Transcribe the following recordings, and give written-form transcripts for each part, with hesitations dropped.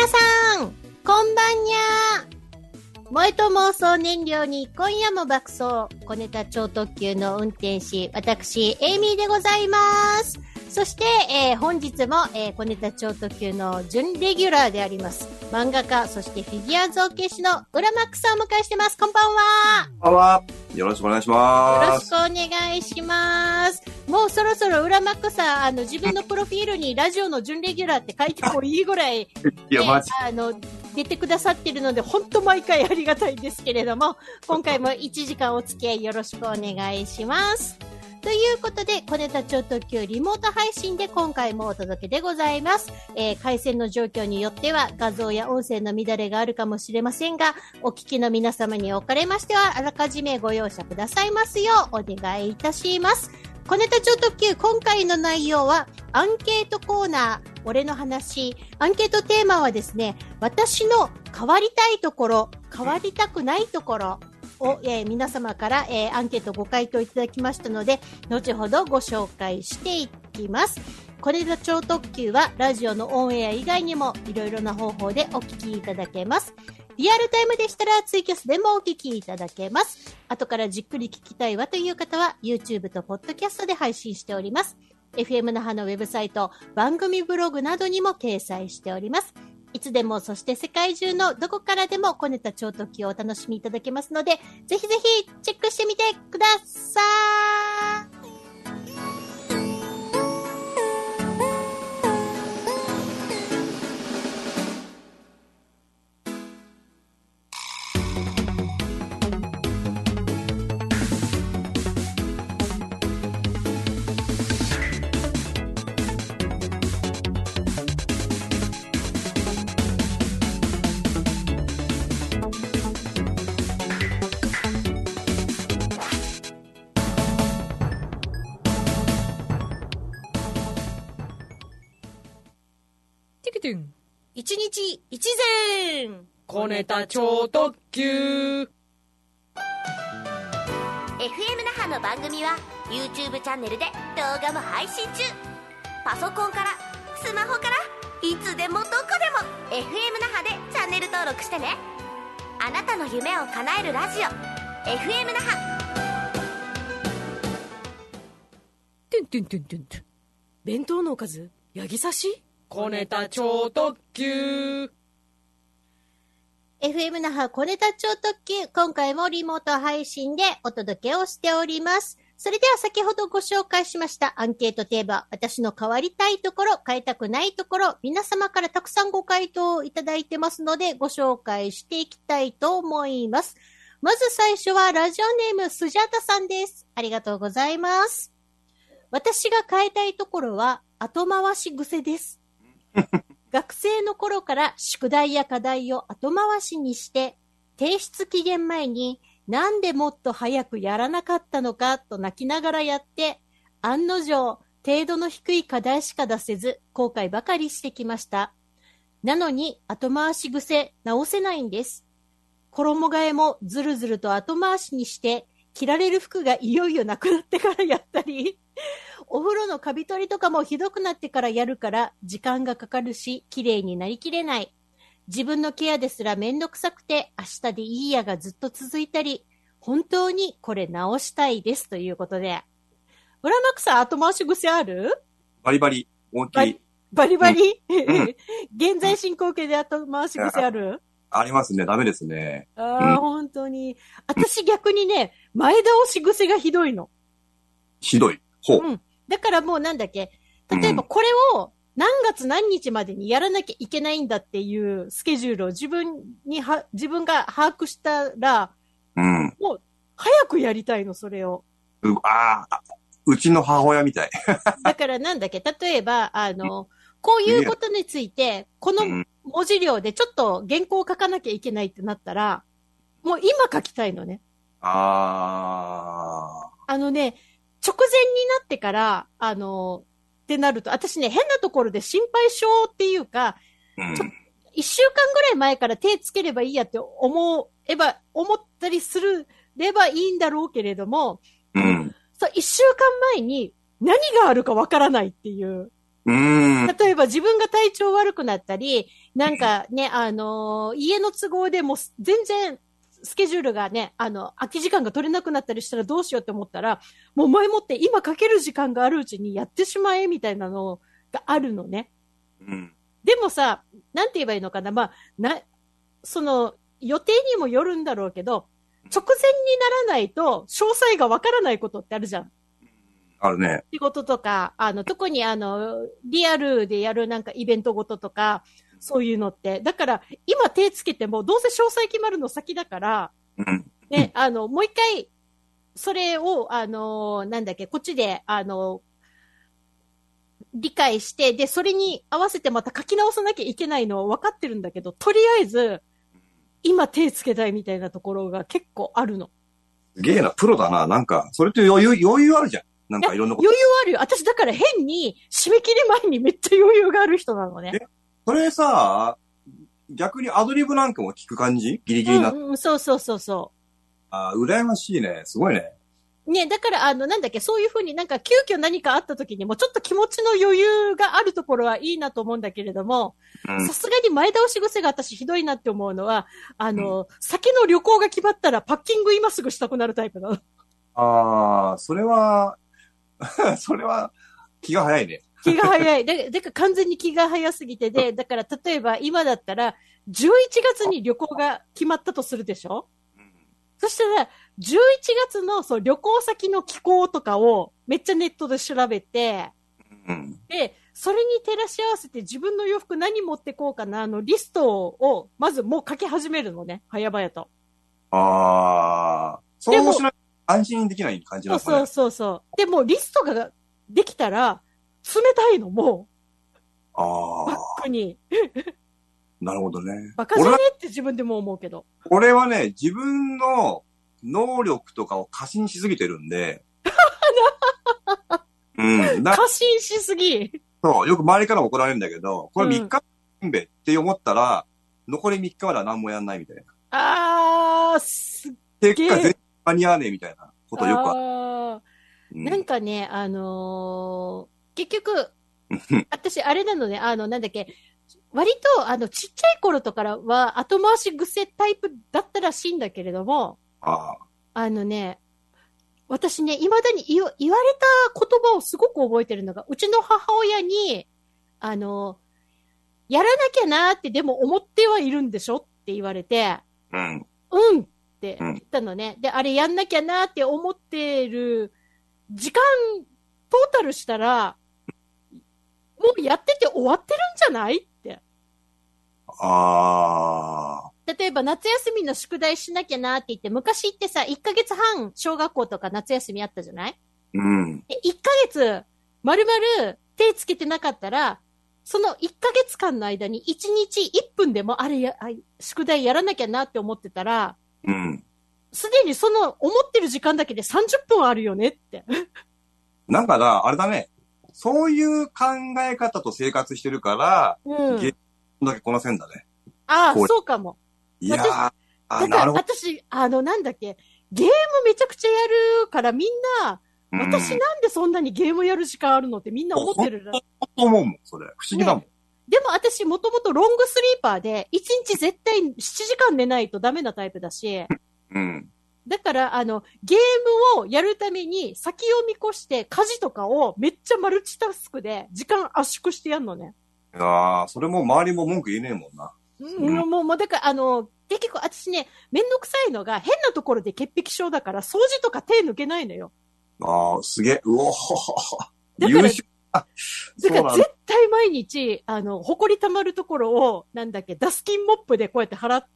皆さん、こんばんにゃー。萌えと妄想燃料に今夜も爆走。小ネタ超特急の運転士、私、エイミーでございます。そして、本日も、小ネタ超特急の準レギュラーであります。漫画家、そしてフィギュア造形師の浦マックさんをお迎えしてます。こんばんは。 こんばんは。よろしくお願いします。 よろしくお願いします。もうそろそろ浦マックさん、自分のプロフィールにラジオの準レギュラーって書いてもいいぐらい、 いや、マジ。 出てくださってるので、本当毎回ありがたいですけれども、今回も1時間お付き合いよろしくお願いします。ということで、小ネタ超特急リモート配信で今回もお届けでございます。回線の状況によっては画像や音声の乱れがあるかもしれませんが、お聞きの皆様におかれましては、あらかじめご容赦くださいますようお願いいたします。小ネタ超特急、今回の内容は、アンケートコーナー、俺の話。アンケートテーマはですね、私の変わりたいところ、変わりたくないところを、皆様から、アンケートご回答いただきましたので、後ほどご紹介していきます。小ネタ超特急は、ラジオのオンエア以外にも、いろいろな方法でお聞きいただけます。リアルタイムでしたらツイキャスでもお聞きいただけます。後からじっくり聞きたいわという方は YouTube と Podcast で配信しております。FM 那覇のウェブサイト、番組ブログなどにも掲載しております。いつでもそして世界中のどこからでも小ネタ超特急をお楽しみいただけますので、ぜひぜひチェックしてみてください。一日一善小ネタ超特急 FM 那覇の番組は YouTube チャンネルで動画も配信中。パソコンからスマホからいつでもどこでも FM 那覇でチャンネル登録してね。あなたの夢を叶えるラジオ FM 那覇。 弁当のおかずヤギ刺し小ネタ超特急 FM 那覇小ネタ超特急、今回もリモート配信でお届けをしております。それでは先ほどご紹介しましたアンケートテーマ、私の変わりたいところ、変えたくないところ、皆様からたくさんご回答いただいてますので、ご紹介していきたいと思います。まず最初はラジオネームスジャタさんです。ありがとうございます。私が変えたいところは後回し癖です。学生の頃から宿題や課題を後回しにして、提出期限前になんでもっと早くやらなかったのかと泣きながらやって、案の定、程度の低い課題しか出せず、後悔ばかりしてきました。なのに後回し癖直せないんです。衣替えもずるずると後回しにして、着られる服がいよいよなくなってからやったり、お風呂のカビ取りとかもひどくなってからやるから時間がかかるし綺麗になりきれない。自分のケアですらめんどくさくて明日でいいやがずっと続いたり、本当にこれ直したいですということで。浦幕さん後回し癖ある？ バリバリ。大きい。 バリバリ、 うん、 現在進行形で後回し癖ある？ ありますね。ダメですね。 本当に。私逆にね、前倒し癖がひどいの。 ひどい。ほう。 だからもうなんだっけ、例えばこれを何月何日までにやらなきゃいけないんだっていうスケジュールを自分が把握したら、もう早くやりたいの、それを。 うちの母親みたい。 だからなんだっけ、例えば、こういうことについて、この文字量でちょっと原稿を書かなきゃいけないってなったら、もう今書きたいのね。直前になってから、ってなると、私ね、変なところで心配性っていうか、一週間ぐらい前から手つければいいやって思ったりすればいいんだろうけれども、そう、一週間前に何があるかわからないっていう。 例えば自分が体調悪くなったり、なんかね、家の都合でもう全然スケジュールがね、空き時間が取れなくなったりしたらどうしようって思ったら、もう前もって今かける時間があるうちにやってしまえみたいなのがあるのね。でもさ、なんて言えばいいのかな、まあ、その、予定にもよるんだろうけど、直前にならないと詳細がわからないことってあるじゃん。 あるね。 仕事とか、特にリアルでやるなんかイベントごととか、そういうのって。だから、今手つけても、どうせ詳細決まるの先だから、ね、もう一回、それを、なんだっけ、こっちで、理解して、で、それに合わせてまた書き直さなきゃいけないのは分かってるんだけど、とりあえず、今手つけたいみたいなところが結構あるの。 すげえな、プロだな。なんか、それって余裕あるじゃん。なんかいろんなこと。 余裕あるよ。私だから変に締め切り前にめっちゃ余裕がある人なのね。 それさ、逆にアドリブなんかも聞く感じギリギリな。 そう。 羨ましいね。すごいね。 ね、だからなんだっけ、そういうふうになんか急遽何かあった時にもちょっと気持ちの余裕があるところはいいなと思うんだけれども、さすがに前倒し癖が私ひどいなって思うのは、先の旅行が決まったらパッキング今すぐしたくなるタイプなの。 それは気が早いね。 気が早い。だから完全に気が早すぎてで、だから例えば今だったら、11月に旅行が決まったとするでしょ？そしたら、11月のそう旅行先の気候とかをめっちゃネットで調べて、で、それに照らし合わせて自分の洋服何持ってこうかな、リストをまずもう書き始めるのね、早々と。 そうしないと安心できない感じなんですかね。 そう。でもリストができたら、冷たいの、もう。バッグに。 なるほどね。 バカじゃねって自分でも思うけど。 俺はね、自分の能力とかを過信しすぎてるんで。 過信しすぎ。 そう、よく周りからも怒られるんだけど、これ3日って思ったら、残り3日までは何もやんないみたいな。 すっげえ。 結果全然間に合わねえみたいなことよくある。 なんかね、結局、私、あれなのね、なんだっけ、割と、ちっちゃい頃とからは後回し癖タイプだったらしいんだけれども、私ね、未だに言われた言葉をすごく覚えてるのが、うちの母親に、やらなきゃなーってでも思ってはいるんでしょって言われて、って言ったのね。で、あれやんなきゃなーって思ってる時間、トータルしたら、もうやってて終わってるんじゃないって。例えば夏休みの宿題しなきゃなって言って、昔ってさ、1ヶ月半小学校とか夏休みあったじゃない？で、1ヶ月、丸々手つけてなかったら、その1ヶ月間の間に1日1分でも宿題やらなきゃなって思ってたら、すでにその思ってる時間だけで30分あるよねって。 なんかあれだね。そういう考え方と生活してるから、ゲームだけこなせんだね。 そうかも。 いやー、だから私、なんだっけ、ゲームめちゃくちゃやるからみんな、私なんでそんなにゲームやる時間あるのってみんな思ってる。 思うもん、それ。不思議だもん。 でも私もともとロングスリーパーで、1日絶対7時間寝ないとダメなタイプだし、だから、ゲームをやるために先を見越して家事とかをめっちゃマルチタスクで時間圧縮してやんのね。 それも周りも文句言えねえもんな。 もうだから、結局私ね、めんどくさいのが変なところで潔癖症だから掃除とか手抜けないのよ。 すげえ。 優秀。だから絶対毎日、埃溜まるところを、なんだっけ、ダスキンモップでこうやって払って、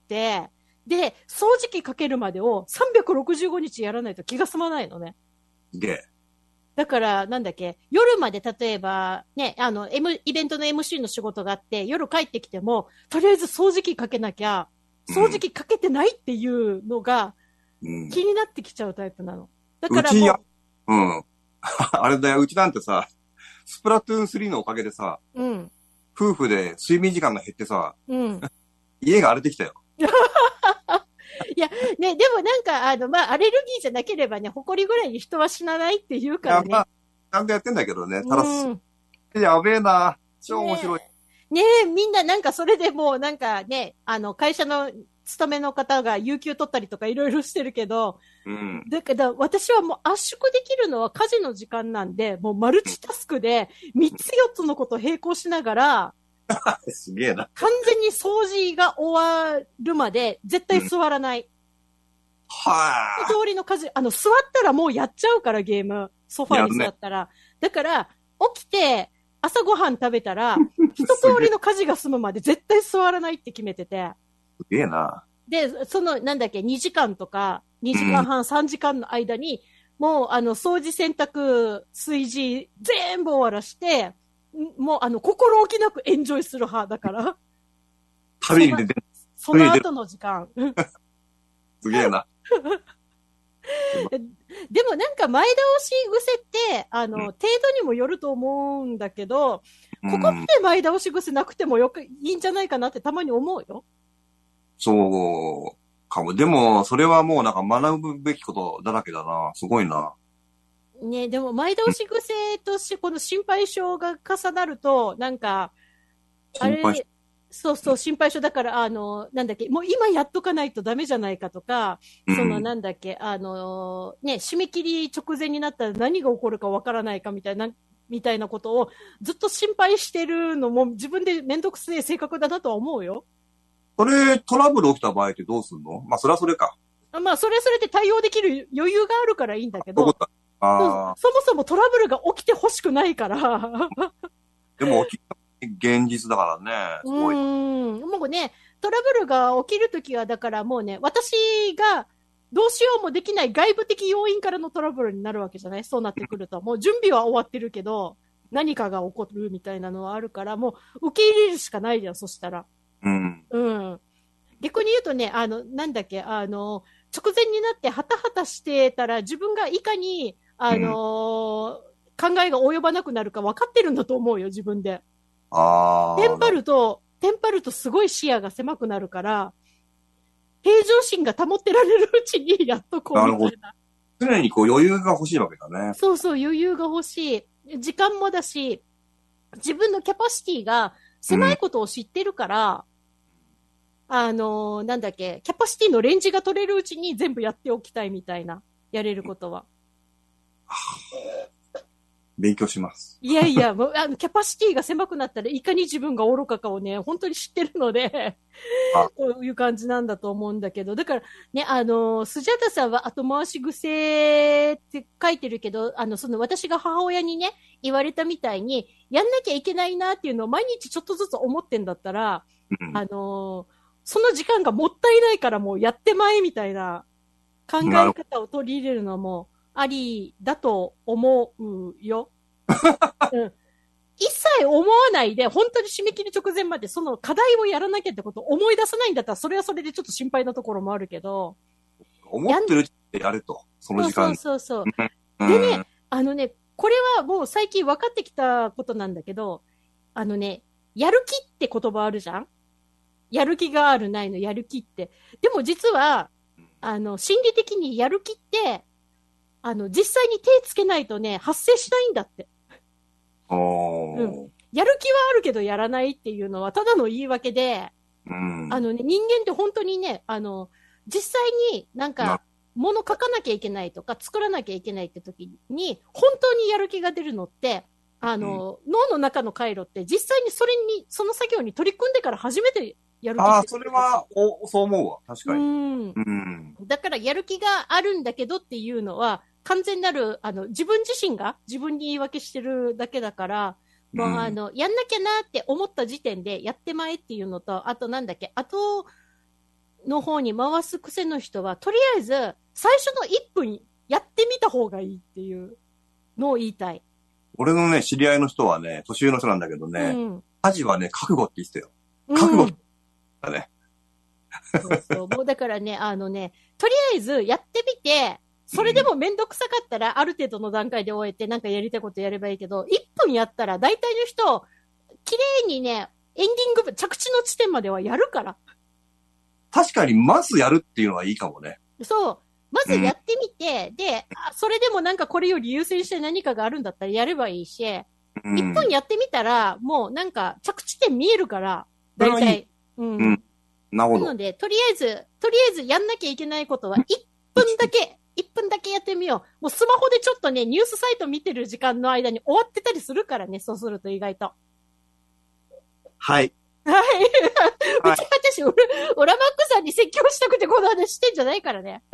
で、掃除機かけるまでを365日やらないと気が済まないのね。 すげえ。 だから、なんだっけ、夜まで例えば、ね、イベントの MC の仕事があって、夜帰ってきても、とりあえず掃除機かけなきゃ、掃除機かけてないっていうのが、気になってきちゃうタイプなの。だからもう、 あれだよ、うちなんてさ、スプラトゥーン3のおかげでさ、夫婦で睡眠時間が減ってさ、家が荒れてきたよ。 いや、ね、でもなんか、アレルギーじゃなければね、埃ぐらいに人は死なないって言うからね。 ちゃんとやってんだけどね、ただやべえな。超面白い。 ねえ、みんななんかそれでもうなんかね、会社の勤めの方が有給取ったりとかいろいろしてるけど、 うん。 だから私はもう圧縮できるのは家事の時間なんで、もうマルチタスクで3つ4つのことを並行しながら、 すげえな。 完全に掃除が終わるまで絶対座らない。 は通りの家事、座ったらもうやっちゃうからゲーム。ソファーに座ったら。ね、だから、起きて、朝ごはん食べたら、一通りの家事が済むまで絶対座らないって決めてて。 すげえな。 で、2時間とか、2時間半、3時間の間に、もう、掃除、洗濯、炊事、全部終わらして、もう、心置きなくエンジョイする派だから。 旅に出てる。 その後の時間。 すげえな。 でもなんか前倒し癖って、程度にもよると思うんだけど、ここまで前倒し癖なくてもいいんじゃないかなってたまに思うよ。 そうかも。でも、それはもうなんか学ぶべきことだらけだな。すごいな。 ね、でも前倒し癖としてこの心配性が重なると、なんか、あれ、そうそう、心配性だから、もう今やっとかないとダメじゃないかとか、締め切り直前になったら何が起こるかわからないかみたいなことをずっと心配してるのも自分でめんどくせえ性格だなとは思うよ。 それ、トラブル起きた場合ってどうすんの？まあ、それはそれか。 まあ、それで対応できる余裕があるからいいんだけど、そもそもトラブルが起きてほしくないから。 でも起きた現実だからね。すごい。 もうね、トラブルが起きるときは、だからもうね、私がどうしようもできない外部的要因からのトラブルになるわけじゃない？そうなってくると。もう準備は終わってるけど、何かが起こるみたいなのはあるから、もう受け入れるしかないじゃん、そしたら。逆に言うとね、直前になってハタハタしてたら、自分がいかに、考えが及ばなくなるか分かってるんだと思うよ、自分で。テンパるとすごい視野が狭くなるから、平常心が保ってられるうちにやっとこうみたいな。 常にこう余裕が欲しいわけだね。 そうそう、余裕が欲しい。時間もだし、自分のキャパシティが狭いことを知ってるから、キャパシティのレンジが取れるうちに全部やっておきたいみたいな、やれることは。 勉強します。 いや、もうキャパシティが狭くなったらいかに自分が愚かかをね、本当に知ってるので、こういう感じなんだと思うんだけど、だからね、スジャタさんは後回し癖って書いてるけど、私が母親にね、言われたみたいに、やんなきゃいけないなっていうのを毎日ちょっとずつ思ってんだったら、その時間がもったいないからもうやってまえみたいな考え方を取り入れるのも、ありだと思うよ。一切思わないで、本当に締め切り直前までその課題をやらなきゃってことを思い出さないんだったら、それはそれでちょっと心配なところもあるけど。 思ってるってやれと、その時間。 そう。でね、これはもう最近分かってきたことなんだけど、やる気って言葉あるじゃん？やる気があるないのやる気って。でも実は、心理的にやる気って、実際に手つけないとね、発生しないんだって。やる気はあるけどやらないっていうのはただの言い訳で、人間って本当にね、実際になんか、物書かなきゃいけないとか、作らなきゃいけないって時に、本当にやる気が出るのって、脳の中の回路って実際にその作業に取り組んでから初めてやる気が出る。 それは、そう思うわ。確かに。 だからやる気があるんだけどっていうのは、完全なる、自分自身が自分に言い訳してるだけだから、もうやんなきゃなって思った時点でやってまえっていうのと、あと後の方に回す癖の人は、とりあえず、最初の1分やってみた方がいいっていうのを言いたい。 俺のね、知り合いの人はね、年上の人なんだけどね、家事はね、覚悟って言ってたよ。覚悟だね。 そう。もうだからね、とりあえずやってみて、それでもめんどくさかったら、ある程度の段階で終えて、なんかやりたいことやればいいけど、1分やったら大体の人、綺麗にね、エンディング、着地の地点まではやるから。 確かに、まずやるっていうのはいいかもね。 そう。まずやってみて、で、それでもなんかこれより優先して何かがあるんだったらやればいいし、 1分やってみたら、もうなんか着地点見えるから、だいたい。うん。 なるほど。 なので、とりあえずやんなきゃいけないことは、1分だけやってみよう。もうスマホでちょっとね、ニュースサイト見てる時間の間に終わってたりするからね、そうすると意外と。 はい。 はい。私、オラマックさんに説教したくてこの話してんじゃないからね。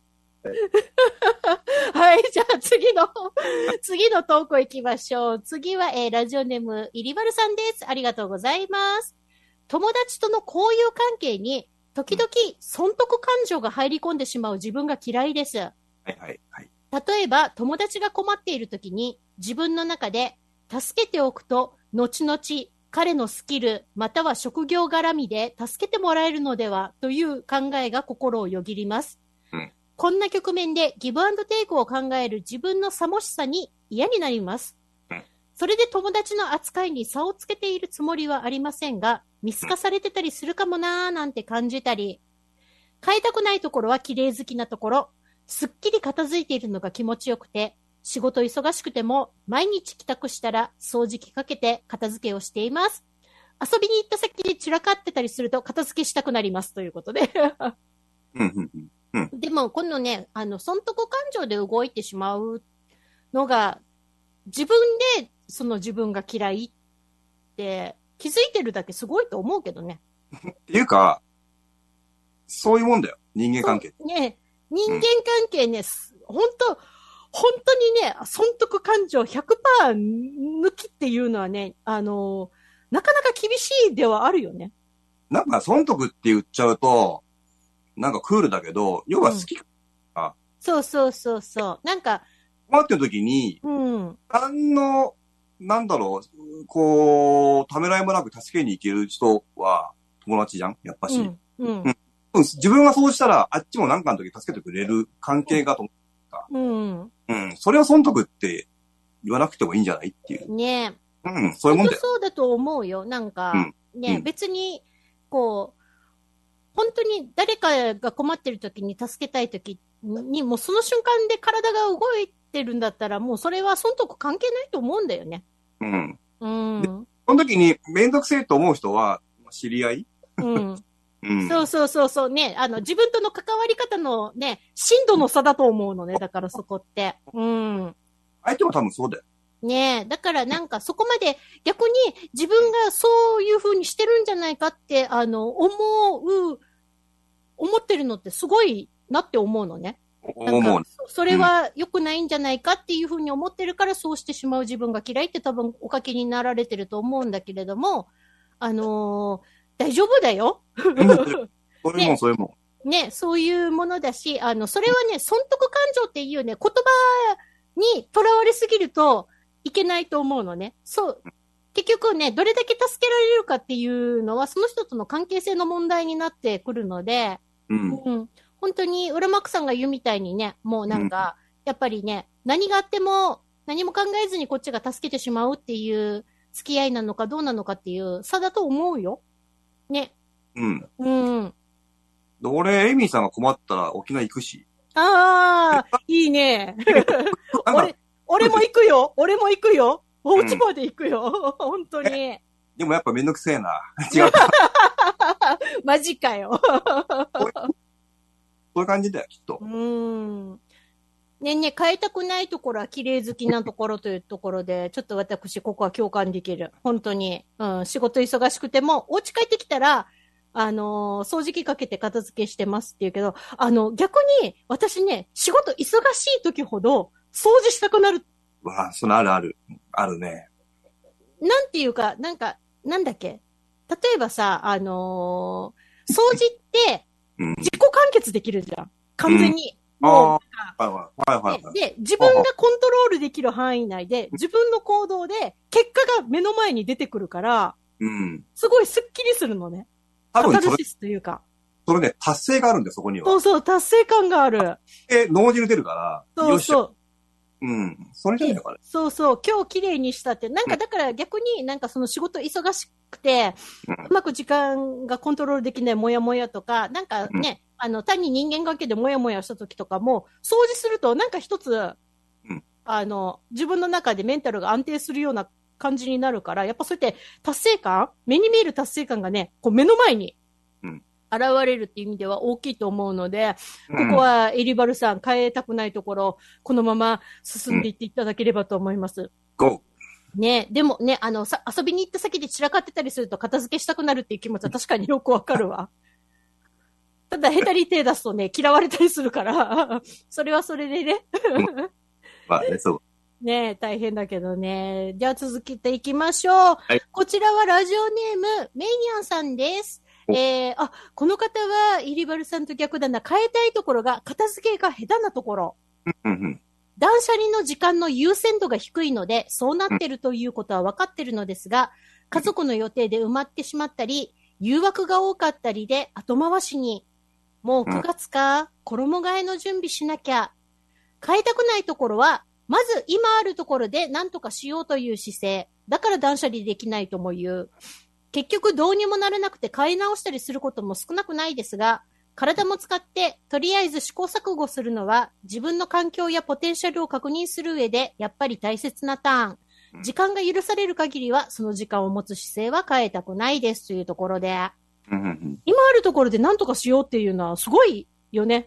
はい、じゃあ次の投稿行きましょう。次は、ラジオネーム、イリバルさんです。ありがとうございます。友達との交友関係に、時々、損得感情が入り込んでしまう自分が嫌いです。 はいはいはい。 例えば、友達が困っている時に、自分の中で、助けておくと、後々、彼のスキル、または職業絡みで助けてもらえるのでは、という考えが心をよぎります。こんな局面でギブアンドテイクを考える自分のさもしさに嫌になります。それで友達の扱いに差をつけているつもりはありませんが、見透かされてたりするかもなーなんて感じたり、変えたくないところは綺麗好きなところ、すっきり片付いているのが気持ちよくて、仕事忙しくても毎日帰宅したら掃除機かけて片付けをしています。遊びに行った先で散らかってたりすると片付けしたくなりますということで。でも、このね、損得感情で動いてしまうのが、自分で、その自分が嫌いって気づいてるだけすごいと思うけどね。 っていうか、そういうもんだよ。人間関係。 ね、人間関係ね、本当にね、損得感情 100% 抜きっていうのはね、なかなか厳しいではあるよね。 なんか、損得って言っちゃうと、なんかクールだけど、要は好きか、 そう。なんか、 困ってる時に、なんだろう、こう、ためらいもなく助けに行ける人は友達じゃんやっぱし。自分がそうしたら、あっちもなんかの時助けてくれる関係がと思った。それを損得って言わなくてもいいんじゃないっていう。 ねえ。そういうもんだよ。 そうだと思うよ。なんか、別に、こう、本当に誰かが困ってる時に助けたい時に、もうその瞬間で体が動いてるんだったら、もうそれは損得関係ないと思うんだよね。 その時にめんどくせえと思う人は、知り合いそうね。自分との関わり方のね、深度の差だと思うのね。だからそこって。相手も多分そうだよ。 ねえ。だからなんかそこまで逆に自分がそういう風にしてるんじゃないかって、思ってるのってすごいなって思うのね。 思う。 それは良くないんじゃないかっていう風に思ってるからそうしてしまう自分が嫌いって多分おかけになられてると思うんだけれども、大丈夫だよ。 それも。 ね、そういうものだし、それはね、損得感情っていうね、言葉にとらわれすぎるといけないと思うのね。そう。結局ね、どれだけ助けられるかっていうのは、その人との関係性の問題になってくるので、本当に、浦幕さんが言うみたいにね、もうなんか、やっぱりね、何があっても、何も考えずにこっちが助けてしまうっていう付き合いなのかどうなのかっていう差だと思うよ。ね。 俺、エミさんが困ったら沖縄行くし。 いいね。俺も行くよ。お家まで行くよ。本当に。 でもやっぱめんどくせえな。違う。 マジかよ。 そういう感じだよ、きっと。 変えたくないところは綺麗好きなところというところで、ちょっと私、ここは共感できる。本当に。仕事忙しくても、お家帰ってきたら、掃除機かけて片付けしてますって言うけど、逆に、私ね、仕事忙しい時ほど、掃除したくなる。 わあ、そのあるね。 なんていうか、なんだっけ。例えばさ、掃除って、自己完結できるじゃん。完全に。もうで、自分がコントロールできる範囲内で、自分の行動で、結果が目の前に出てくるから、すごいスッキリするのね。カタルシスというか。 それね、達成があるんだよ、そこには。 そう、達成感がある。 脳汁出るから。 そう。 それじゃないのかね。 そう、今日綺麗にしたって。なんかだから逆になんかその仕事忙しくて、うまく時間がコントロールできないモヤモヤとか、なんかね、単に人間関係でモヤモヤした時とかも、掃除するとなんか一つ、自分の中でメンタルが安定するような感じになるから、やっぱそうやって達成感、目に見える達成感がね、こう目の前に現れるっていう意味では大きいと思うので、ここはエリバルさん変えたくないところ、このまま進んでいっていただければと思います。ね、でもね、遊びに行った先で散らかってたりすると片付けしたくなるっていう気持ちは確かによくわかるわ。ただ、下手に手出すとね、嫌われたりするから、それはそれでね。 まあね、そう。 ね、大変だけどね。じゃあ続けていきましょう。 はい、 こちらはラジオネーム、メイニャンさんです。この方は、イリバルさんと逆だな。変えたいところが、片付けが下手なところ。断捨離の時間の優先度が低いので、そうなってるということは分かってるのですが、家族の予定で埋まってしまったり、誘惑が多かったりで後回しに。もう9月か、衣替えの準備しなきゃ。変えたくないところは、まず今あるところで何とかしようという姿勢。だから断捨離できないとも言う。結局どうにもならなくて買い直したりすることも少なくないですが、体も使ってとりあえず試行錯誤するのは自分の環境やポテンシャルを確認する上でやっぱり大切なターン。時間が許される限りはその時間を持つ姿勢は変えたくないですというところで。今あるところで何とかしようっていうのはすごいよね。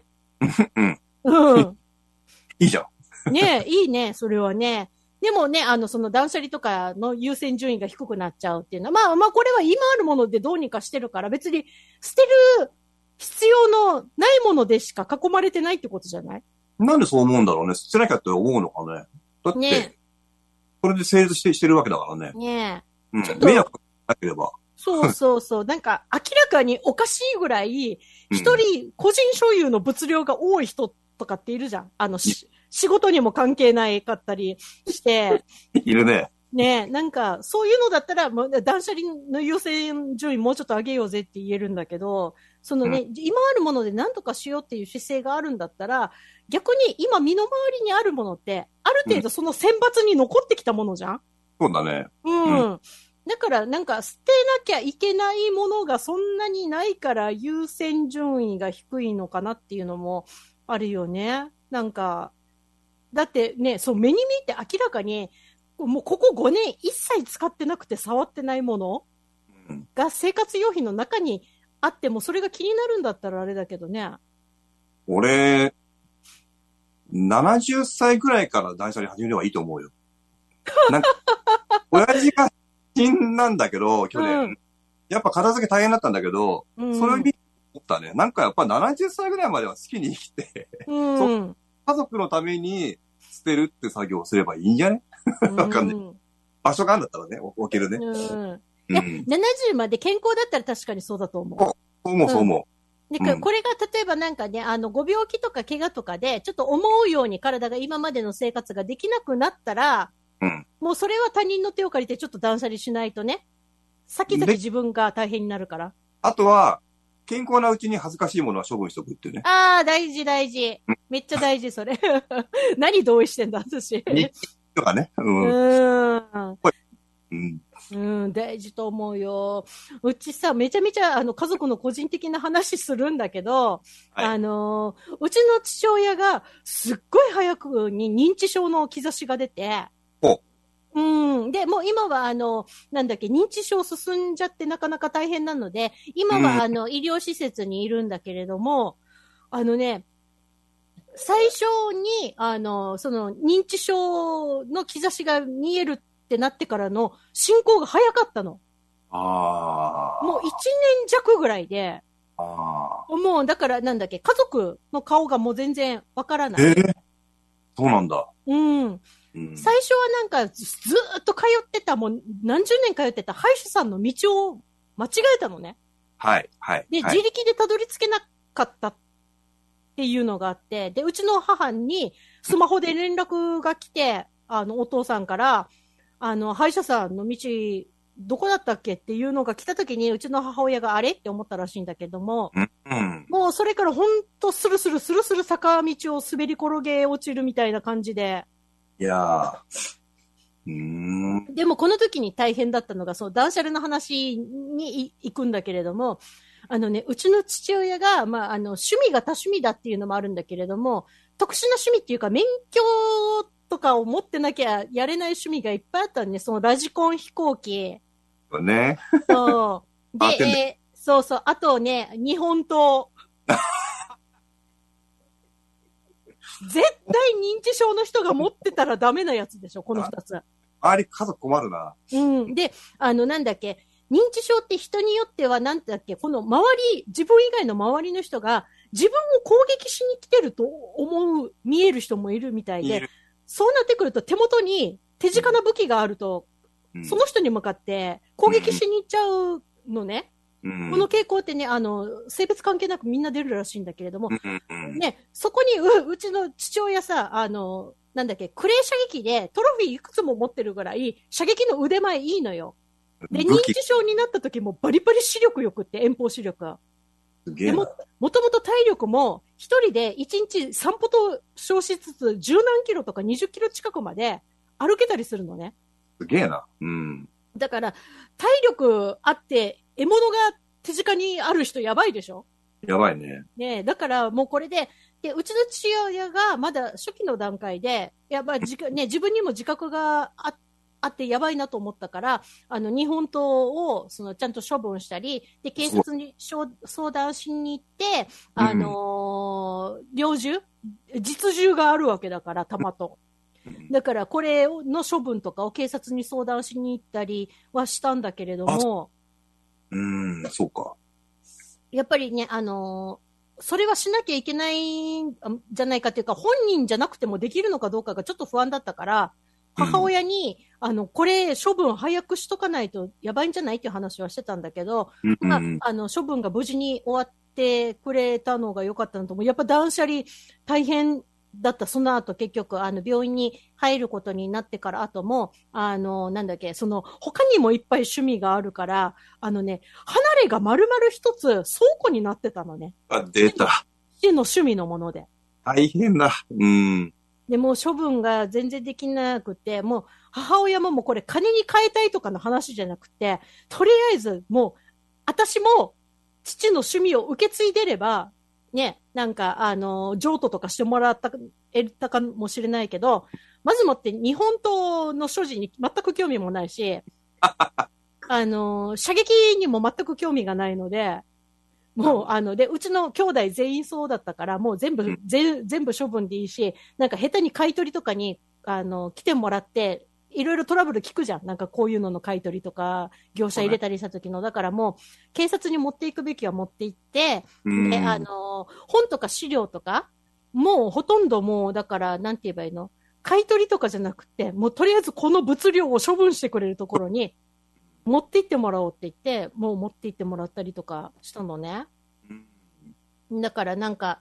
いいじゃん。ねえ、いいね、それはね。でもね、その断捨離とかの優先順位が低くなっちゃうっていうのは、まあこれは今あるものでどうにかしてるから別に捨てる必要のないものでしか囲まれてないってことじゃない？ なんでそう思うんだろうね。捨てなきゃって思うのかね。だって、ね、それで成立してるわけだからね。 ねえ。ちょっと迷惑なければ。 そう。なんか、明らかにおかしいぐらい、一人、個人所有の物量が多い人とかっているじゃん。仕事にも関係ないかったりして。 いるね。 ねなんか、そういうのだったら、断捨離の優先順位もうちょっと上げようぜって言えるんだけど、そのね、今あるもので何とかしようっていう姿勢があるんだったら、逆に今身の回りにあるものって、ある程度その選抜に残ってきたものじゃん？ そうだね。 だからなんか捨てなきゃいけないものがそんなにないから優先順位が低いのかなっていうのもあるよね。なんか、だってね、そう目に見て明らかに、もうここ5年一切使ってなくて触ってないものが生活用品の中にあってもそれが気になるんだったらあれだけどね。 俺、70歳くらいから断捨離始めればいいと思うよ。なんか、親父が死んだんだけど、去年。やっぱ片付け大変だったんだけど、それを見て思ったね。なんかやっぱ70歳ぐらいまでは好きに生きて、家族のために捨てるって作業をすればいいんじゃね？わかんない。場所があるんだったらね、置けるね。 いや、70まで健康だったら確かにそうだと思う。 そう思う。 で、これが例えばなんかね、ご病気とか怪我とかで、ちょっと思うように体が今までの生活ができなくなったら、もうそれは他人の手を借りてちょっと断捨離しないとね、先々自分が大変になるから。 あとは、健康なうちに恥ずかしいものは処分しとくっていうね。 ああ、大事。めっちゃ大事、それ。何同意してんだ、私。 とかね。 大事と思うよ。うちさ、めちゃめちゃ、家族の個人的な話するんだけど、うちの父親が、すっごい早くに認知症の兆しが出て、で、もう今はなんだっけ、認知症進んじゃってなかなか大変なので、今は医療施設にいるんだけれども、最初に、その認知症の兆しが見えるってなってからの進行が早かったの。もう1年弱ぐらいで、もうだからなんだっけ、家族の顔がもう全然わからない。 そうなんだ。 最初はなんかずーっと通ってた、もう何十年通ってた歯医者さんの道を間違えたのね。で、自力でたどり着けなかったっていうのがあって、で、うちの母にスマホで連絡が来て、お父さんから、歯医者さんの道、どこだったっけっていうのが来た時に、うちの母親があれって思ったらしいんだけども、もうそれからほんとスルスル坂道を滑り転げ落ちるみたいな感じで、 いやでもこの時に大変だったのが、その断捨離の話に行くんだけれども、うちの父親が、趣味が多趣味だっていうのもあるんだけれども、特殊な趣味っていうか、免許とかを持ってなきゃやれない趣味がいっぱいあったね。そのラジコン飛行機。 ね。 そう。で、そうそう。あとね、日本刀。絶対認知症の人が持ってたらダメなやつでしょ、この二つ。 周り家族困るな。 うん。で、なんだっけ、認知症って人によっては、なんだっけ、この周り、自分以外の周りの人が自分を攻撃しに来てると見える人もいるみたいで、そうなってくると手元に手近な武器があると、その人に向かって攻撃しに行っちゃうのね。この傾向ってね、性別関係なくみんな出るらしいんだけれども、ね、そこにうちの父親さ、なんだっけ、クレー射撃でトロフィーいくつも持ってるぐらい、射撃の腕前いいのよ。で、認知症になった時もバリバリ視力よくって、遠方視力。でもともと体力も一人で一日散歩と称しつつ10何キロとか20キロ近くまで歩けたりするのね。 すげえな。 だから、体力あって、獲物が手近にある人やばいでしょ？ やばいね。 ねえ、だからもうこれで、うちの父親がまだ初期の段階で、やっぱり自分にも自覚があってやばいなと思ったから、日本刀を、ちゃんと処分したり、で、警察に相談しに行って、猟銃実銃があるわけだから、弾と。だから、これの処分とかを警察に相談しに行ったりはしたんだけれども、 そうか。 やっぱりね、それはしなきゃいけないんじゃないかっていうか、本人じゃなくてもできるのかどうかがちょっと不安だったから、母親に、これ処分早くしとかないとやばいんじゃないっていう話はしてたんだけど、処分が無事に終わってくれたのが良かったのとも、やっぱ断捨離大変だった。その後結局、病院に入ることになってから後も、なんだっけ、他にもいっぱい趣味があるから、離れが丸々一つ倉庫になってたのね。 出た。 父の趣味のもので。 大変だ。 で、もう処分が全然できなくて、もう母親ももうこれ金に変えたいとかの話じゃなくて、とりあえずもう、私も父の趣味を受け継いでれば、ね、なんか、譲渡とかしてもらったかもしれないけど、まずもって日本刀の所持に全く興味もないし、射撃にも全く興味がないので、もう、で、うちの兄弟全員そうだったから、もう全部処分でいいし、なんか下手に買い取りとかに、来てもらって、いろいろトラブル聞くじゃん。なんかこういうのの買い取りとか、業者入れたりした時の。だからもう、警察に持っていくべきは持って行って、で、本とか資料とか、もうほとんどもう、だから、なんて言えばいいの？買い取りとかじゃなくて、もうとりあえずこの物量を処分してくれるところに、持って行ってもらおうって言って、もう持って行ってもらったりとかしたのね。だからなんか、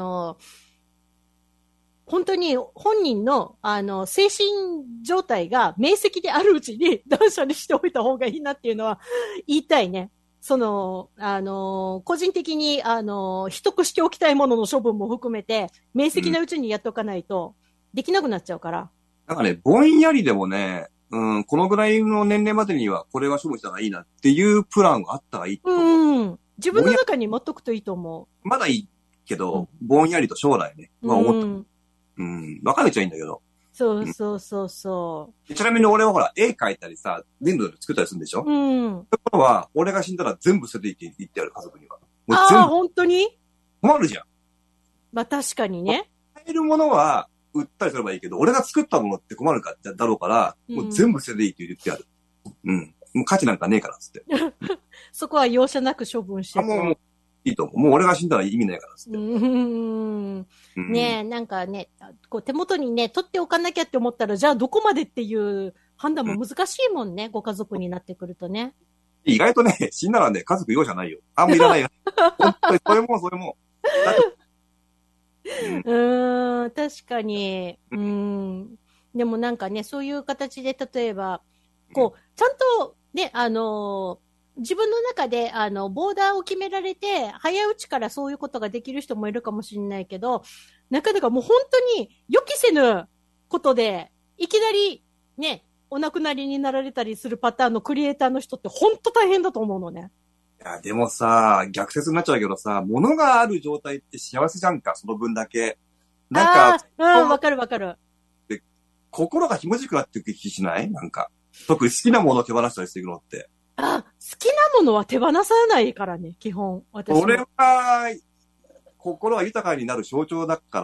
本当に本人の、精神状態が明晰であるうちに断捨離しておいた方がいいなっていうのは言いたいね。個人的に、秘匿しておきたいものの処分も含めて、明晰なうちにやっておかないと、できなくなっちゃうから。 なんかね、ぼんやりでもね、このぐらいの年齢までにはこれは処分した方がいいなっていうプランがあったらいいと思う。 自分の中に持っとくといいと思う。まだいいけど、ぼんやりと将来ね、思った。わかるっちゃいいんだけど。 そう。 ちなみに俺はほら、絵描いたりさ、全部作ったりするんでしょ？そういうことは、俺が死んだら全部捨てていって言ってやる、家族には。 もう本当に？ 困るじゃん。 まあ確かにね。 買えるものは、売ったりすればいいけど、俺が作ったものって困るかだろうから、もう全部捨てていいって言ってやる。もう価値なんかねえからっつって。 そこは容赦なく処分してもういいと思う。もう俺が死んだら意味ないからっつって。 ねえ、なんかね、こう手元にね、取っておかなきゃって思ったら、じゃあどこまでっていう判断も難しいもんね、ご家族になってくるとね。 意外とね、死んだらね、家族容赦ないよ。あんまいらないよ。本当に、それも。 確かに。でもなんかね、そういう形で、例えば、こう、ちゃんと、ね、自分の中で、ボーダーを決められて、早いうちからそういうことができる人もいるかもしれないけど、なかなかもう本当に予期せぬことで、いきなり、ね、お亡くなりになられたりするパターンのクリエイターの人って本当大変だと思うのね。 いや、でもさ、逆説になっちゃうけどさ、物がある状態って幸せじゃんか、その分だけ。なんか、 わかる。 心が気持ちよくなっていく気しないなんか。特に好きなものを手放したりしていくのって。 好きなものは手放さないからね、基本。私俺は、心が豊かになる象徴だから、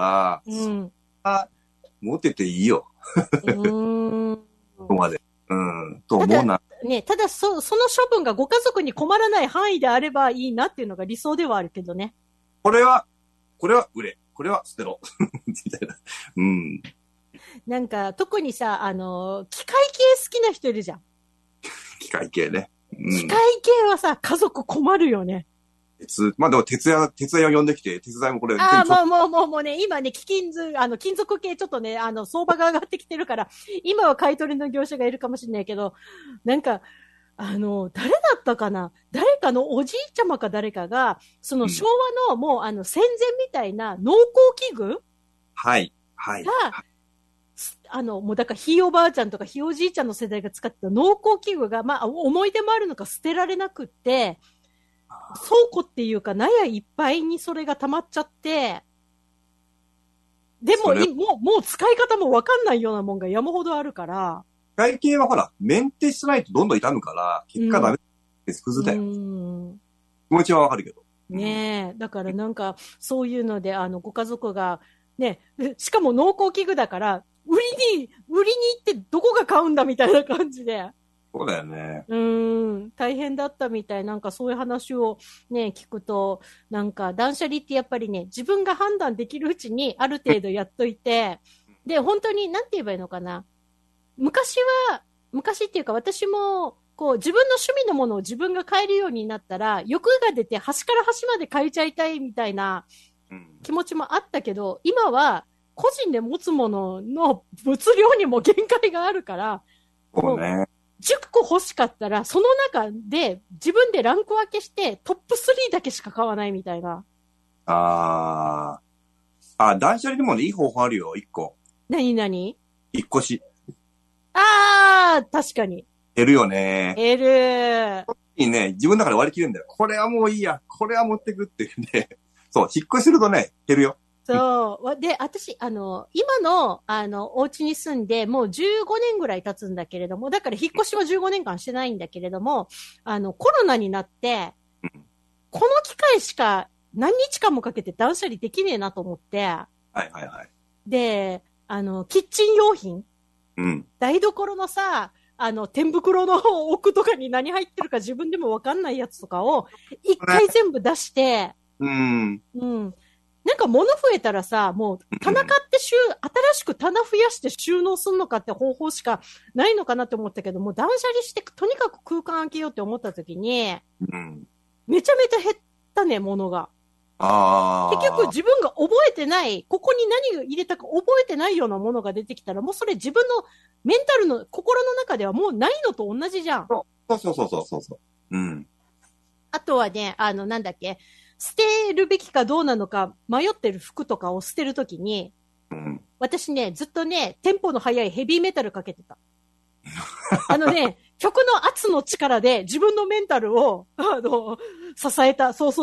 持ってていいよ。ここまで。と思うな。 ただその処分がご家族に困らない範囲であればいいなっていうのが理想ではあるけどね。 これは売れ。これは捨てろ。みたいな。 なんか、特にさ、機械系好きな人いるじゃん。 機械系ね。 機械系はさ、家族困るよね。 まあでも、鉄屋を呼んできて、鉄材もこれ。 もうね、今ね、金属系ちょっとね、相場が上がってきてるから、今は買い取りの業者がいるかもしれないけど、なんか、誰だったかな、誰かのおじいちゃまか誰かが、その昭和のもう戦前みたいな農耕機具が、 もうだからひいおばあちゃんとかひいおじいちゃんの世代が使ってた農耕機具が、まあ思い出もあるのか捨てられなくって、倉庫っていうか、納屋いっぱいにそれが溜まっちゃって、でも、もう使い方もわかんないようなもんが山ほどあるから。 機械系はほら、メンテしないとどんどん傷むから、結果ダメです。クズだよ。気持ちはわかるけど。 ねえ。だからなんか、そういうので、ご家族が、ね、しかも農耕器具だから、売りに行ってどこが買うんだみたいな感じで。 そうだよね。 大変だったみたい。なんかそういう話をね、聞くと、なんか断捨離ってやっぱりね、自分が判断できるうちにある程度やっといて、で、本当に、なんて言えばいいのかな。昔っていうか私も、こう自分の趣味のものを自分が買えるようになったら、欲が出て端から端まで買えちゃいたいみたいな気持ちもあったけど、今は個人で持つものの物量にも限界があるから、 そうね。 10個欲しかったら、その中で自分でランク分けしてトップ3だけしか買わないみたいな。 断捨離でもね、いい方法あるよ、1個。 何引っ越し。 確かに。 減るよね。 減る。 いいね、自分の中で割り切るんだよ。これはもういいや。これは持ってくっていうね。そう、引っ越しするとね、減るよ。 そう。で、私、今の、お家に住んで、もう15年ぐらい経つんだけれども、だから引っ越しは15年間してないんだけれども、コロナになって、この機会しか何日間もかけて断捨離できねえなと思って、で、キッチン用品、台所のさ、天袋の奥とかに何入ってるか自分でもわかんないやつとかを、一回全部出して、なんか物増えたらさ、もう棚買って新しく棚増やして収納すんのかって方法しかないのかなって思ったけど、もう断捨離してとにかく空間空けようって思った時に、めちゃめちゃ減ったね、物が。結局自分が覚えてない、ここに何を入れたか覚えてないようなものが出てきたら、もうそれ自分のメンタルの心の中ではもうないのと同じじゃん。 そう。 あとはね、なんだっけ、捨てるべきかどうなのか迷ってる服とかを捨てるときに、私ね、ずっとね、テンポの速いヘビーメタルかけてた。曲の圧の力で自分のメンタルを、支えた。そう。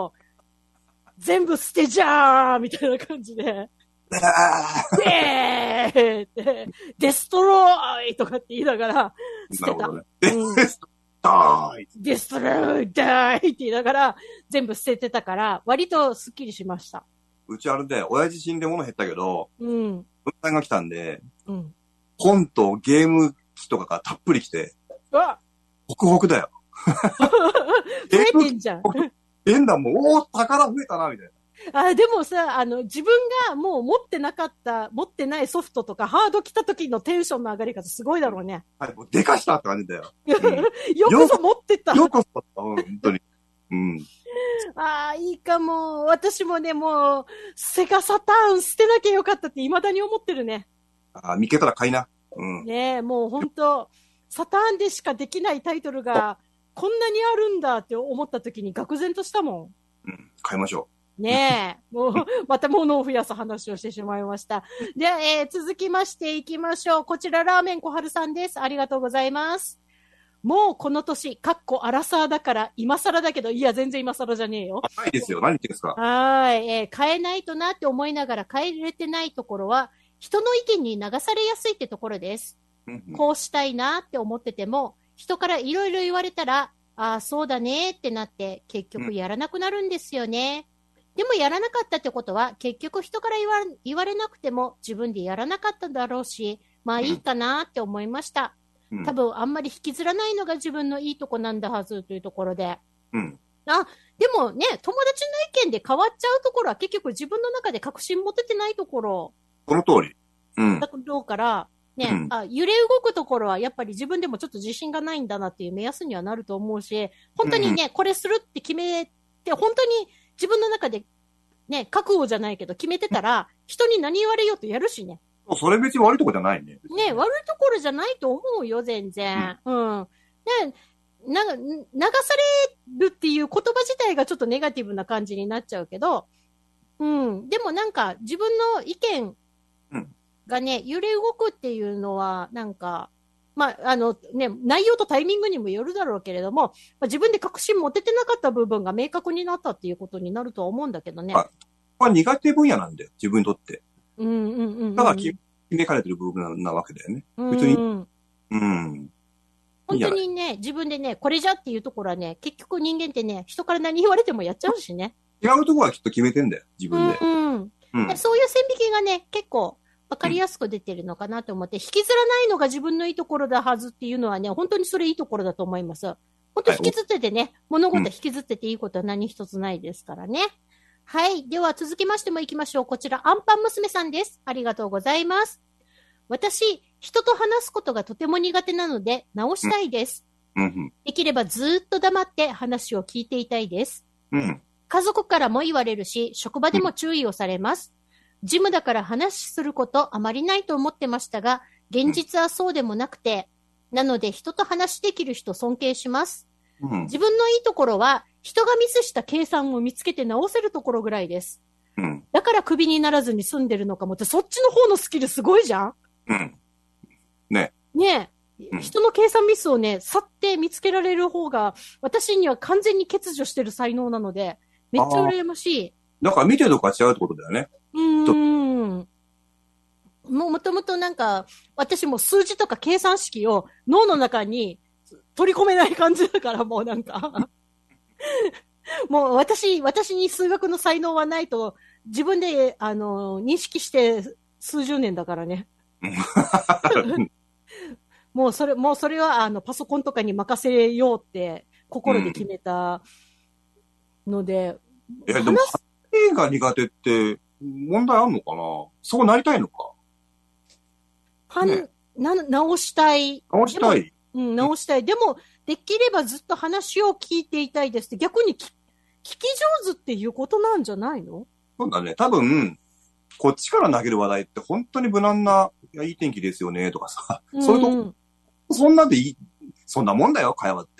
全部捨てじゃーみたいな感じで。デストローイとかって言いながら捨てた。デストローイダーイって言いながら全部捨ててたから、割とスッキリしました。 うちあれで、親父死んで物減ったけど、分散が来たんで、本とゲーム機とかがたっぷり来て、ホクホクだよ。 増えてんじゃん。 変だもん、宝増えたな、みたいな。 でもさ、自分がもう持ってないソフトとかハード来た時のテンションの上がり方すごいだろうね。 もうでかしたって感じだよ。 よくぞ持ってた。 よくぞ、本当に。 いいかも。私もね、もう、セガサターン捨てなきゃよかったって未だに思ってるね。 見つけたら買いな。 ねえ、もう本当サターンでしかできないタイトルが、こんなにあるんだって思った時に愕然としたもん。買いましょう。ねえ。もう、また物を増やす話をしてしまいました。では、続きましていきましょう。こちらラーメン小春さんです。ありがとうございます。もうこの年、アラサーだから、今更だけど、いや、全然今更じゃねえよ。 ないですよ。何言ってんですか。 買えないとなって思いながら買えれてないところは、 人の意見に流されやすいってところです。こうしたいなって思ってても、人からいろいろ言われたら、ああ、そうだねってなって、結局やらなくなるんですよね。でもやらなかったってことは、結局人から言われなくても自分でやらなかっただろうし、まあいいかなって思いました。多分あんまり引きずらないのが自分のいいとこなんだはずというところで。でもね、友達の意見で変わっちゃうところは結局自分の中で確信持ててないところ。 その通り。 だから、ね、揺れ動くところはやっぱり自分でもちょっと自信がないんだなっていう目安にはなると思うし、本当にね、これするって決めて、本当に自分の中でね、覚悟じゃないけど決めてたら、人に何言われようとやるしね。 それ別に悪いとこじゃないね。 ね、悪いところじゃないと思うよ、全然。で、流されるっていう言葉自体がちょっとネガティブな感じになっちゃうけど、でもなんか自分の意見がね、揺れ動くっていうのは、なんか、まあ、内容とタイミングにもよるだろうけれども、自分で確信持ててなかった部分が明確になったっていうことになるとは思うんだけどね。これは苦手分野なんだよ、自分にとって。ただ決めかれてる部分なわけだよね。別に。 本当にね、自分でね、これじゃっていうところはね、結局人間ってね、人から何言われてもやっちゃうしね。 違うところはきっと決めてんだよ、自分で。 そういう線引きがね、結構、わかりやすく出てるのかなと思って、引きずらないのが自分のいいところだはずっていうのはね、本当にそれいいところだと思います。本当引きずっててね、物事引きずってていいことは何一つないですからね。はい。では続きましても行きましょう。こちら、アンパン娘さんです。ありがとうございます。私、人と話すことがとても苦手なので、直したいです。できればずっと黙って話を聞いていたいです。家族からも言われるし、職場でも注意をされます。ジムだから話することあまりないと思ってましたが、現実はそうでもなくて、なので人と話できる人尊敬します。自分のいいところは、人がミスした計算を見つけて直せるところぐらいです。だからクビにならずに済んでるのかもって、そっちの方のスキルすごいじゃん。ねえ。人の計算ミスをね、去って見つけられる方が、私には完全に欠如してる才能なので、めっちゃ羨ましい。 だから見てるとか違うってことだよね。 もともとなんか、私も数字とか計算式を脳の中に取り込めない感じだからもうなんか、もう私に数学の才能はないと自分で、認識して数十年だからね。もうそれはパソコンとかに任せようって心で決めたので。 でも絵が苦手って問題あんのかな？そうなりたいのか？ 直したい。 直したい。 直したい。でも、できればずっと話を聞いていたいですって、逆に聞き上手っていうことなんじゃないの？ そうだね。多分、こっちから投げる話題って本当に無難な、いい天気ですよね、とかさ。そういうとこ、そんなんでいい、そんなもんだよ、会話って。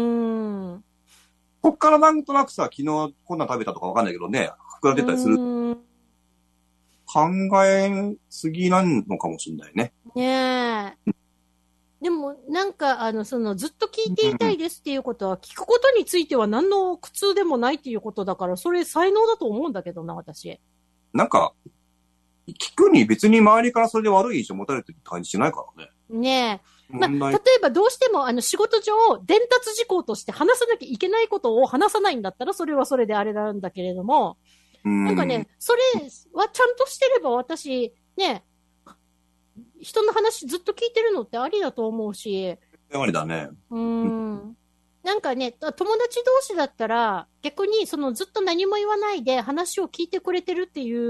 こっからなんとなくさ、昨日こんなん食べたとかわかんないけどね、膨らんでたりする。考えすぎなのかもしれないね。 ねえ。でも、なんか、ずっと聞いていたいですっていうことは、聞くことについては何の苦痛でもないっていうことだから、それ才能だと思うんだけどな、私。 なんか、聞くに別に周りからそれで悪い印象持たれてるって感じしないからね。 ねえ。例えばどうしても、仕事上、伝達事項として話さなきゃいけないことを話さないんだったら、それはそれであれなんだけれども、なんかね、それはちゃんとしてれば私、ね、人の話ずっと聞いてるのってありだと思うし。 ありだね。 なんかね、友達同士だったら、逆にずっと何も言わないで話を聞いてくれてるっていう、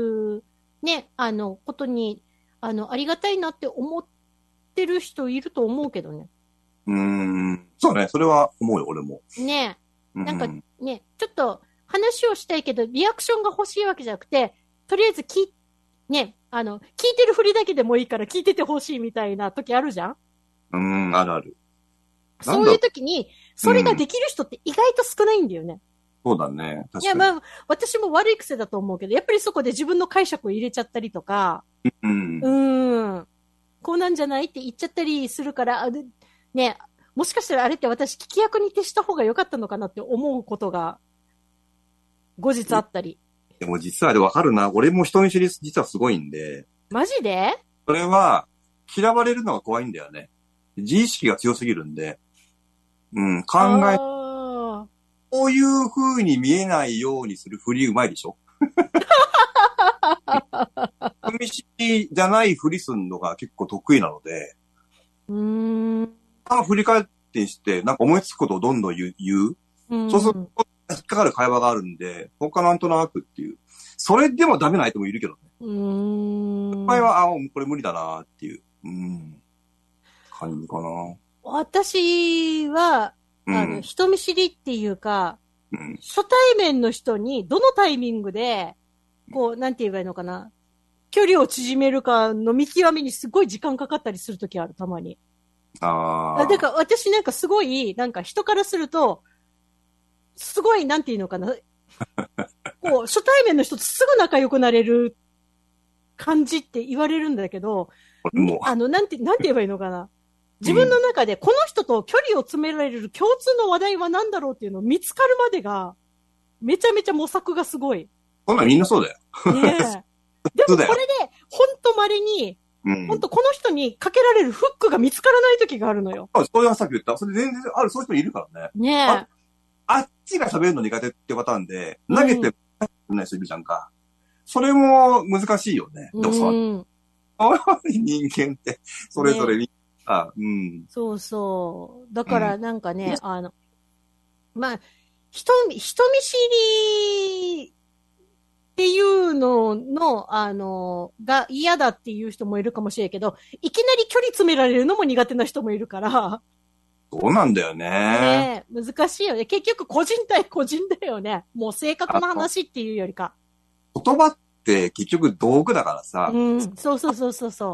ね、ことに、ありがたいなって思ってる人いると思うけどね。 そうね、それは思うよ、俺も。 ね、なんかね、ちょっと、話をしたいけど、リアクションが欲しいわけじゃなくて、とりあえず聞いてるふりだけでもいいから聞いてて欲しいみたいな時あるじゃん？ あるある。 そういう時に、それができる人って意外と少ないんだよね。 そうだね。確かに。 いや、まあ、私も悪い癖だと思うけど、やっぱりそこで自分の解釈を入れちゃったりとか、こうなんじゃないって言っちゃったりするから、ね、もしかしたらあれって私聞き役に徹した方が良かったのかなって思うことが、後日あったり。 でも実はあれわかるな。俺も人見知り実はすごいんで。 マジで？ それは、嫌われるのが怖いんだよね。自意識が強すぎるんで、考え、こういう風に見えないようにする振りうまいでしょ？人見知りじゃないふりすんのが結構得意なので、振り返ってして、なんか思いつくことをどんどん言う。そうすると、引っかかる会話があるんで、他なんとなくっていう。それでもダメな人もいるけどね。場合は、これ無理だなっていう、感じかな。 私は、人見知りっていうか、初対面の人にどのタイミングで、こう、なんて言えばいいのかな。距離を縮めるかの見極めにすごい時間かかったりするときある、たまに。だから私なんかすごい、なんか人からすると、すごい、なんて言うのかな。こう、初対面の人とすぐ仲良くなれる感じって言われるんだけど、なんて言えばいいのかな。自分の中でこの人と距離を詰められる共通の話題は何だろうっていうのを見つかるまでが、めちゃめちゃ模索がすごい。 そんなみんなそうだよ。 ねえ。でもこれで、ほんと稀に、ほんとこの人にかけられるフックが見つからない時があるのよ。 それはさっき言った。それ全然ある、そういう人いるからね。 ねえ。 あっちが喋るの苦手ってパターンで、投げてない人いるじゃんか。それも難しいよね。でも人間って、それぞれに、 そうそう。だからなんかね、まあ、人見知りっていうのが嫌だっていう人もいるかもしれんけど、いきなり距離詰められるのも苦手な人もいるから。 そうなんだよね。 ねえ、難しいよね。結局個人対個人だよね。もう性格の話っていうよりか。 言葉って結局道具だからさ。 そう。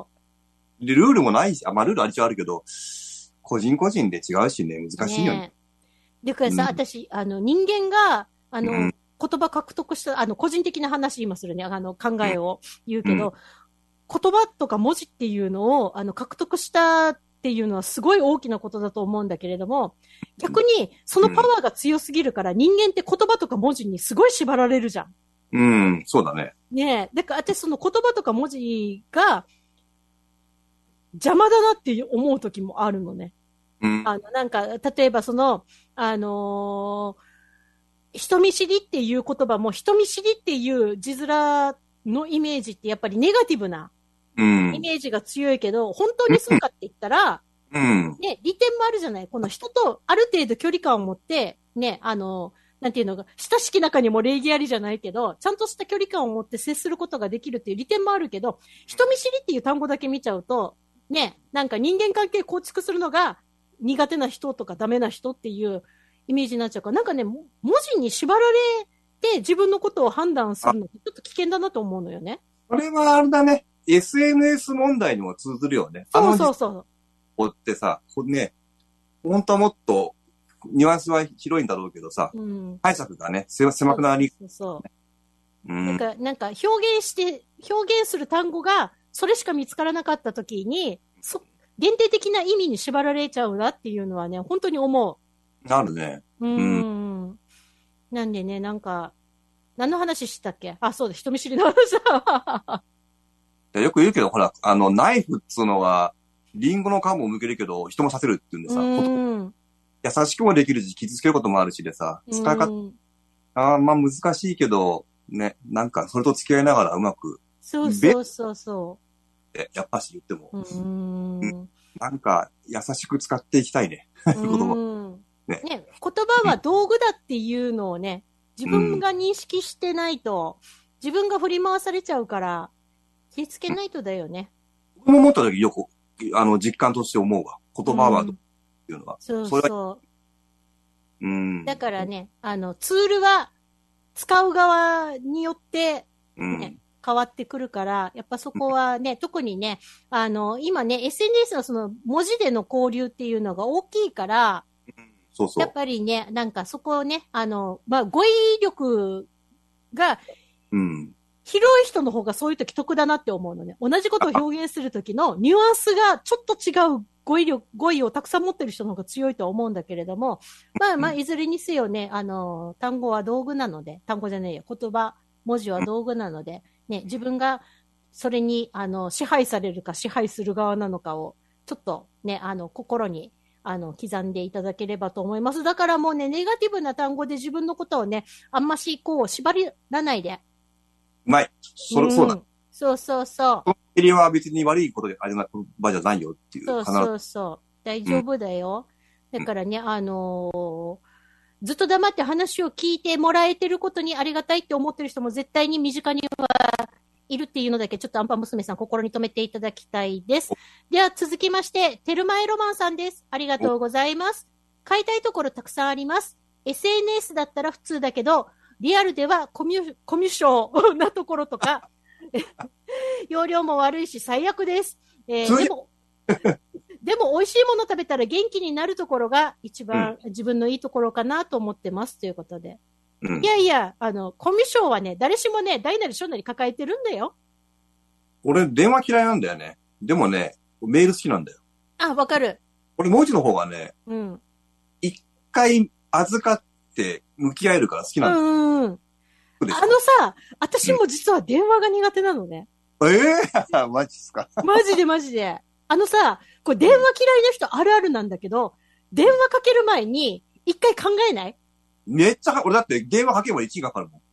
で、ルールもないし、ルールありちゃあるけど、個人個人で違うしね、難しいよね。 だからさ、私、人間が、言葉獲得した、個人的な話今するね、考えを言うけど、言葉とか文字っていうのを、獲得したっていうのはすごい大きなことだと思うんだけれども、逆に、そのパワーが強すぎるから、人間って言葉とか文字にすごい縛られるじゃん。 そうだね。 ねえ。だから、私その言葉とか文字が、邪魔だなって思う時もあるのね。なんか、例えば人見知りっていう言葉も、人見知りっていう字面のイメージってやっぱりネガティブなイメージが強いけど、本当にそうかって言ったら、ね、利点もあるじゃない。この人とある程度距離感を持って、ね、なんていうのが、親しき中にも礼儀ありじゃないけど、ちゃんとした距離感を持って接することができるっていう利点もあるけど、人見知りっていう単語だけ見ちゃうと、ね、なんか人間関係構築するのが苦手な人とかダメな人っていうイメージになっちゃうから、なんかね、文字に縛られて自分のことを判断するのってちょっと危険だなと思うのよね。 これはあれだね。SNS 問題にも通ずるよね。 そう。 こうってさ、ね、本当はもっとニュアンスは広いんだろうけどさ、解釈がね、狭くなり。 そう。なんか表現する単語が、それしか見つからなかったときに、限定的な意味に縛られちゃうなっていうのはね、本当に思う。なるね。 なんでね、なんか、何の話したっけ？そうだ、人見知りの話だ。 よく言うけど、ほら、ナイフっつうのは、リンゴの皮も剥けるけど、人も刺せるって言うんでさ、優しくもできるし、傷つけることもあるしでさ、使い方、難しいけど、ね、なんか、それと付き合いながらうまく。 そう。 やっぱし言っても。なんか、優しく使っていきたいね。言葉。 ね、言葉は道具だっていうのをね、自分が認識してないと、自分が振り回されちゃうから、気をつけないとだよね。 僕も思った時よく、実感として思うわ。言葉はっていうのは。 そう。だからね、ツールは使う側によって、ね、変わってくるから、やっぱそこはね、特にね、今ね、SNS のその文字での交流っていうのが大きいから、やっぱりね、なんかそこをね、語彙力が、広い人の方がそういう時得だなって思うのね。同じことを表現する時のニュアンスがちょっと違う語彙をたくさん持ってる人の方が強いと思うんだけれども、いずれにせよね、単語は道具なので、単語じゃねえよ、文字は道具なので、ね、自分がそれに、支配されるか支配する側なのかを、ちょっとね、心に、刻んでいただければと思います。だからもうね、ネガティブな単語で自分のことをね、あんまし、縛らないで。 うまい。そうだ。 そうそうそう。 このエリアは別に悪いことであれな場じゃないよっていう。 そう。大丈夫だよ。だからね、ずっと黙って話を聞いてもらえてることにありがたいって思ってる人も絶対に身近にはいるっていうのだけ、ちょっとアンパン娘さん心に留めていただきたいです。では続きまして、テルマエロマンさんです。ありがとうございます。買いたいところたくさんあります。SNS だったら普通だけど、リアルではコミュ障なところとか、容量も悪いし最悪です。でも美味しいもの食べたら元気になるところが一番自分のいいところかなと思ってますということで。いや、コミュ障はね、誰しもね、大なり小なり抱えてるんだよ。 俺、電話嫌いなんだよね。でもね、メール好きなんだよ。 あ、わかる。 俺、文字の方がね、一回預かって向き合えるから好きなんだよ。 さ、私も実は電話が苦手なのね。 マジっすか。 マジで。これ電話嫌いな人あるあるなんだけど、電話かける前に一回考えない？ めっちゃ、俺だって電話かけば1時間かかるもん。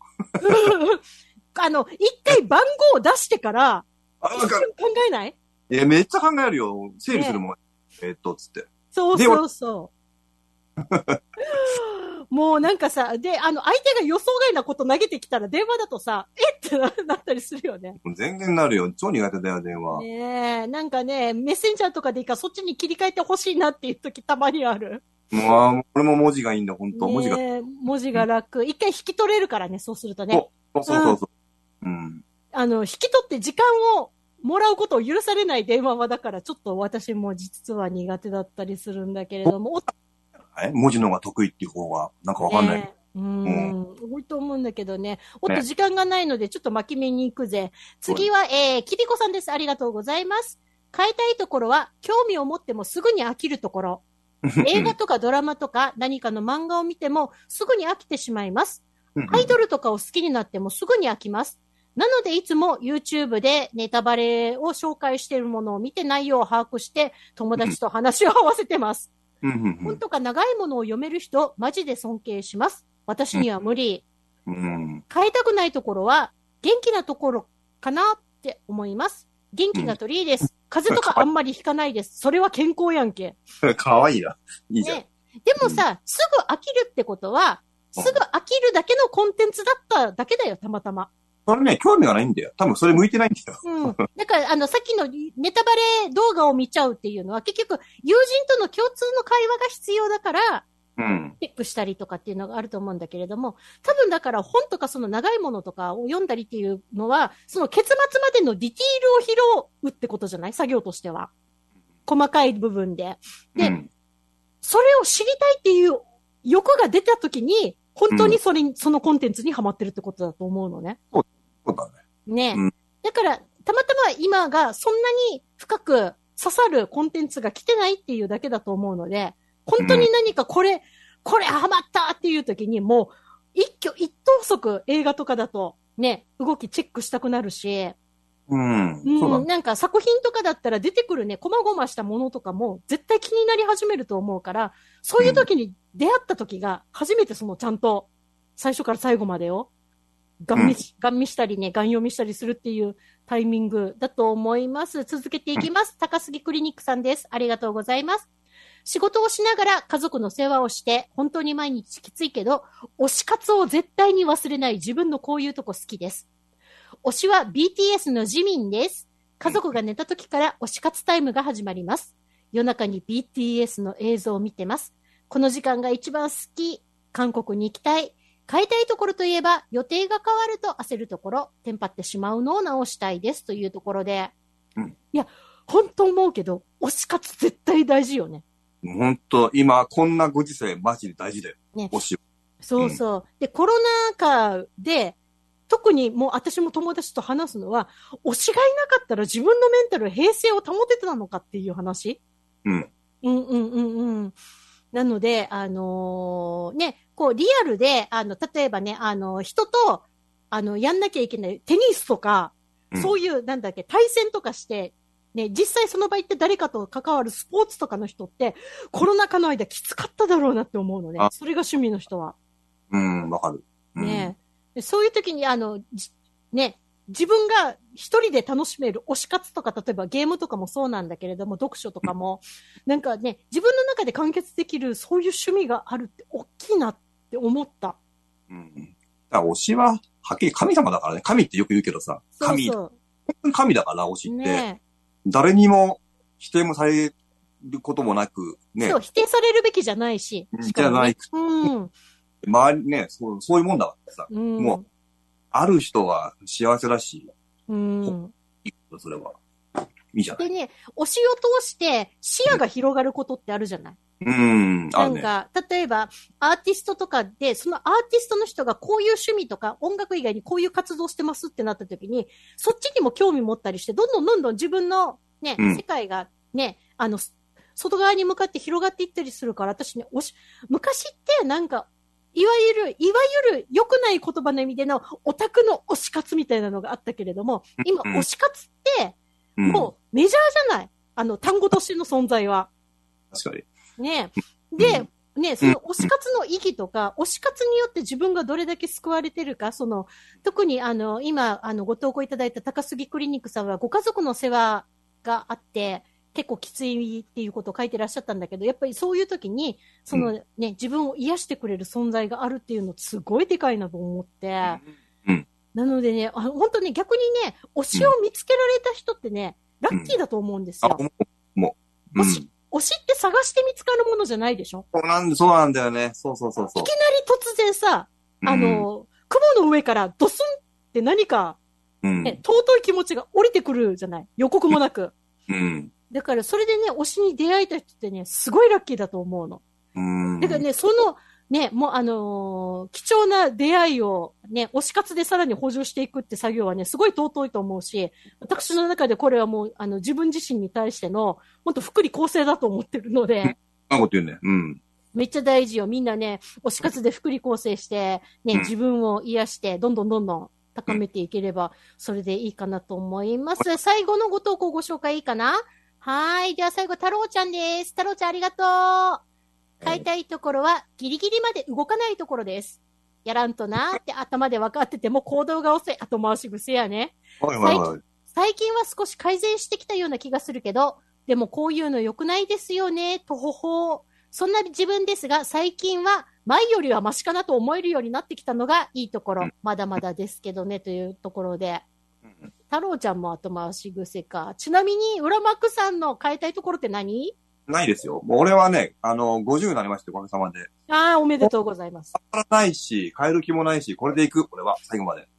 一回番号を出してから、一瞬考えない？ めっちゃ考えるよ。整理するもん。つって。 そう。もうなんかさ、で、相手が予想外なこと投げてきたら電話だとさ、ってなったりするよね。 全然なるよ。超苦手だよ、電話。 ねえ、なんかね、メッセンジャーとかでいいからそっちに切り替えてほしいなっていう時たまにある。 もう、これも文字がいいんだ、本当文字が楽。一回引き取れるからね、そうするとね。 そう。 引き取って時間をもらうことを許されない電話はだからちょっと私も実は苦手だったりするんだけれども。 文字の方が得意っていう方が、なんかわかんない。 多いと思うんだけどね。時間がないので、ちょっと巻き目に行くぜ。次は、キリコさんです。ありがとうございます。変えたいところは、興味を持ってもすぐに飽きるところ。映画とかドラマとか何かの漫画を見てもすぐに飽きてしまいます。アイドルとかを好きになってもすぐに飽きます。なのでいつも YouTube でネタバレを紹介しているものを見て内容を把握して友達と話を合わせてます。本とか長いものを読める人、マジで尊敬します。私には無理。変えたくないところは、元気なところかなって思います。元気が取りいいです。風邪とかあんまりひかないです。それは健康やんけ。 かわいいな。いいじゃん。 でもさ、すぐ飽きるってことは、すぐ飽きるだけのコンテンツだっただけだよ、たまたま。 それね、興味がないんだよ。多分それ向いてないんだよ。だから、さっきのネタバレ動画を見ちゃうっていうのは、結局、友人との共通の会話が必要だから、チェックしたりとかっていうのがあると思うんだけれども、多分だから本とかその長いものとかを読んだりっていうのは、その結末までのディティールを拾うってことじゃない？作業としては。細かい部分で。で、それを知りたいっていう欲が出たときに、本当にそのコンテンツにハマってるってことだと思うのね。 そうだね。 ね。だから、たまたま今がそんなに深く刺さるコンテンツが来てないっていうだけだと思うので、本当に何かこれハマったっていう時にもう一挙一投足映画とかだとね、動きチェックしたくなるし、なんか作品とかだったら出てくるね、細々したものとかも絶対気になり始めると思うから、そういう時に出会った時が初めてそのちゃんと最初から最後までをガン見したりね、ガン読みしたりするっていうタイミングだと思います。続けていきます。高杉クリニックさんです。ありがとうございます。仕事をしながら家族の世話をして、本当に毎日きついけど、推し活を絶対に忘れない自分のこういうとこ好きです。推しは BTS のジミンです。家族が寝た時から推し活タイムが始まります。夜中に BTS の映像を見てます。この時間が一番好き。韓国に行きたい。変えたいところといえば、予定が変わると焦るところ、テンパってしまうのを直したいですというところで。いや、本当思うけど、推し活絶対大事よね。 本当今、こんなご時世、マジで大事だよ。ね。推し。 そうそう。で、コロナ禍で、特にもう私も友達と話すのは、推しがいなかったら自分のメンタル平静を保ててたのかっていう話。なので、ね、こう、リアルで、例えばね、人と、やんなきゃいけない、テニスとか、 そういう、なんだっけ、対戦とかして、ね、実際その場行って誰かと関わるスポーツとかの人って、コロナ禍の間きつかっただろうなって思うのね。それが趣味の人は。 わかる。 ねそういう時に、ね、自分が一人で楽しめる推し活とか、例えばゲームとかもそうなんだけれども、読書とかも、なんかね、自分の中で完結できるそういう趣味があるって大きいなって思った。 だから推しは、はっきり神様だからね。神ってよく言うけどさ。神。そうそう本当に神だから、推しって。ね誰にも否定もされることもなく、ね。 そう、否定されるべきじゃないし。 じゃない。周りね、そういうもんだからさ。もう、ある人は幸せだし。いいことそれは。いいじゃない。 でね、推しを通して視野が広がることってあるじゃない。なんか、例えば、アーティストとかで、そのアーティストの人がこういう趣味とか、音楽以外にこういう活動してますってなった時に、そっちにも興味持ったりして、どんどん自分のね、世界がね、外側に向かって広がっていったりするから、私ね、昔ってなんか、いわゆる良くない言葉の意味でのオタクの推し活みたいなのがあったけれども、今、推し活って、もうメジャーじゃない単語としての存在は。 確かに。 ねで、ね、その推し活の意義とか、推し活によって自分がどれだけ救われてるか、特に今、ご投稿いただいた高杉クリニックさんはご家族の世話があって、結構きついっていうことを書いてらっしゃったんだけど、やっぱりそういう時に、自分を癒してくれる存在があるっていうのすごいでかいなと思って、なのでね、本当ね、逆にね、推しを見つけられた人ってね、ラッキーだと思うんですよ。推しって探して見つかるものじゃないでしょ？ そうなんだよね。そう。いきなり突然さ、雲の上からドスンって何か、ね、尊い気持ちが降りてくるじゃない？予告もなく。だからそれでね、推しに出会えた人ってね、すごいラッキーだと思うの。だからね、ね、もう貴重な出会いをね、推し活でさらに補充していくって作業はね、すごい尊いと思うし、私の中でこれはもう、自分自身に対しての、もっと福利厚生だと思ってるので。 なこと言うね。 めっちゃ大事よ。みんなね、推し活で福利厚生して、ね、自分を癒して、どんどん高めていければ、それでいいかなと思います。最後のご投稿ご紹介いいかな？はい。では最後、太郎ちゃんです。太郎ちゃんありがとう。変えたいところはギリギリまで動かないところです。やらんとなーって頭で分かってても行動が遅い後回し癖やね。最近は少し改善してきたような気がするけど、でもこういうの良くないですよね、とほほ。そんな自分ですが、最近は前よりはマシかなと思えるようになってきたのがいいところ。まだまだですけどね、というところで。太郎ちゃんも後回し癖か。ちなみに、浦幕さんの変えたいところって何？ ないですよ。もう俺はね、50になりまして、おかげさまで。 ああ、おめでとうございます。 変わらないし、変える気もないし、これでいく、俺は、最後まで。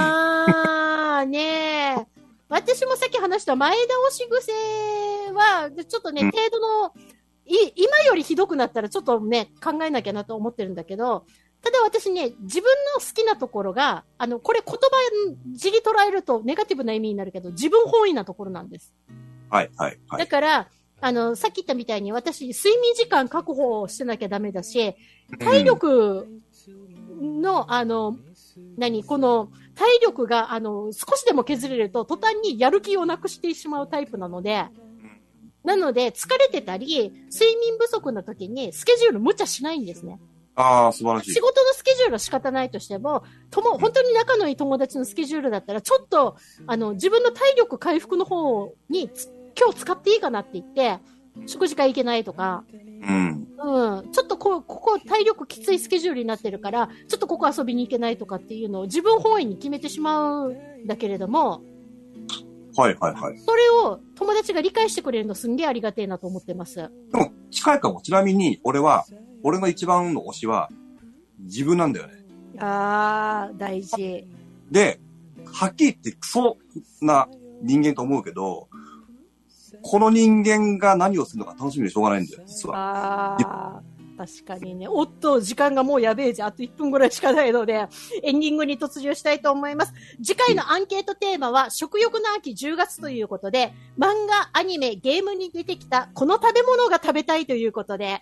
ねえ。私もさっき話した前倒し癖は、ちょっとね、程度の、今よりひどくなったらちょっとね、考えなきゃなと思ってるんだけど、ただ私ね、自分の好きなところが、これ言葉じり捉えるとネガティブな意味になるけど、自分本位なところなんです。 はい。 だから、さっき言ったみたいに私、睡眠時間確保してなきゃダメだし、体力の、この体力が、少しでも削れると、途端にやる気をなくしてしまうタイプなので、疲れてたり、睡眠不足の時にスケジュール無茶しないんですね。 ああ、素晴らしい。 仕事のスケジュールは仕方ないとしても、本当に仲のいい友達のスケジュールだったら、ちょっと、自分の体力回復の方に、今日使っていいかなって言って、食事会行けないとか、ちょっとここ体力きついスケジュールになってるから、ちょっとここ遊びに行けないとかっていうのを自分本位に決めてしまうんだけれども、 それを友達が理解してくれるのすんげえありがてえなと思ってます。 でも、近いかも。ちなみに、俺の一番の推しは、自分なんだよね。 あー、大事。 で、はっきり言ってクソな人間と思うけど、この人間が何をするのか楽しみでしょうがないんだよ、実は。 確かにね。おっと、時間がもうやべえじゃん。あと1分ぐらいしかないので、エンディングに突入したいと思います。次回のアンケートテーマは、食欲の秋10月ということで、漫画、アニメ、ゲームに出てきた、この食べ物が食べたいということで、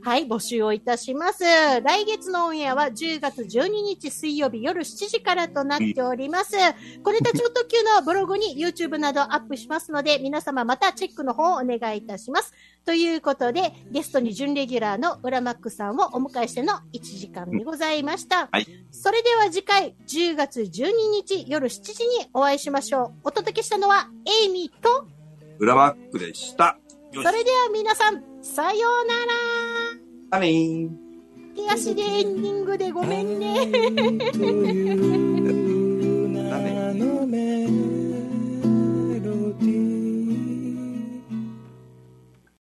はい、募集をいたします。来月のオンエアは10月12日水曜日夜7時からとなっております。小ネタ超特急のブログに YouTube などアップしますので、皆様またチェックの方をお願いいたします。ということで、ゲストに準レギュラーの浦マックさんをお迎えしての1時間でございました。 はい。それでは次回10月12日夜7時にお会いしましょう。お届けしたのはエイミーと浦マックでした。 それでは皆さん、さようなら。 あれー。 手足でエンディングでごめんね。